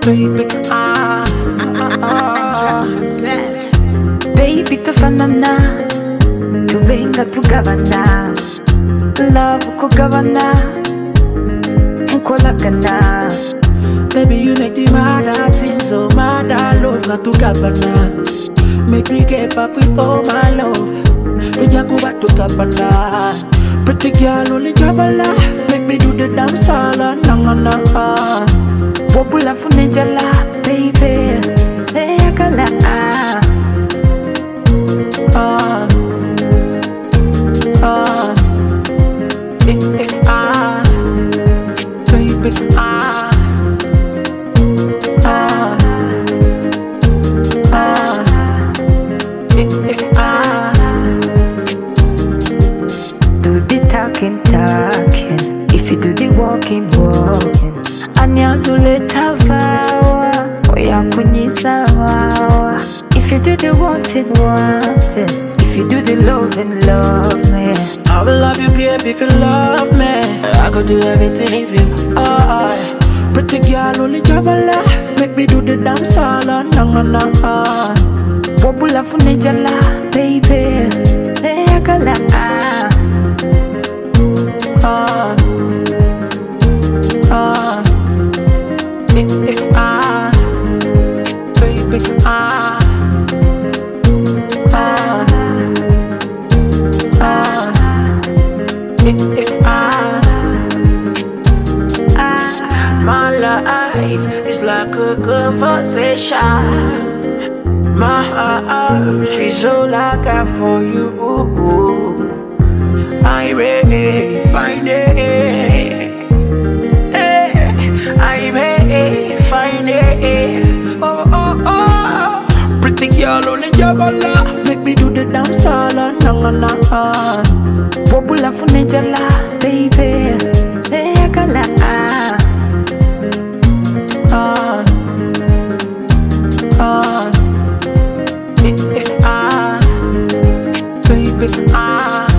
baby, Baby tufanana, tubenga tugabana, love kugabana, nkolagana. Baby, you make the mad things so mad. I love not to gabana. Make me get back with all my love. We just go back to gabana. Pretty girl only gabala. Make me do the dance all na. Bobula funejala, baby, say akala. Baby, Do the talking, talking. If you do the walking, walking. Anya duleta vawa, oya kunyisa wawa. If you do the wanting, wanting. If you do the loving, love me. I will love you, baby, if you love me. I could do everything if you. Pretty girl only jabala. Make me do the dance all na. Bobula funejala, baby, say akala. Baby, my life is like a conversation. My heart is all I got for you. I may find it. I may find it. Oh. Pretty girl only jabala. Make me do the dance all na. Bobula funejala, baby, say akala. Baby,